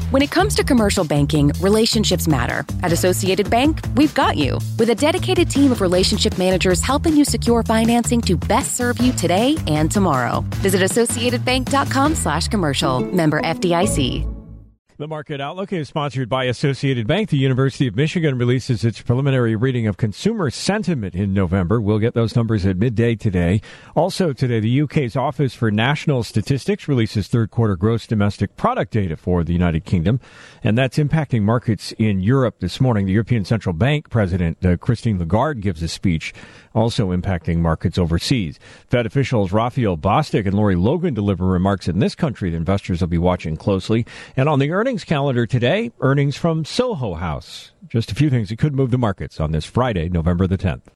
When it comes to commercial banking, relationships matter. At Associated Bank, we've got you. With a dedicated team of relationship managers helping you secure financing to best serve you today and tomorrow. Visit associatedbank.com/commercial. Member FDIC. The Market Outlook is sponsored by Associated Bank. The University of Michigan releases its preliminary reading of consumer sentiment in November. We'll get those numbers at midday today. Also today, the UK's Office for National Statistics releases third quarter gross domestic product data for the United Kingdom, and that's impacting markets in Europe this morning. The European Central Bank President Christine Lagarde gives a speech, also impacting markets overseas. Fed officials Raphael Bostic and Lori Logan deliver remarks in this country that investors will be watching closely. And on the earnings calendar today, earnings from Soho House. Just a few things that could move the markets on this Friday, November the 10th.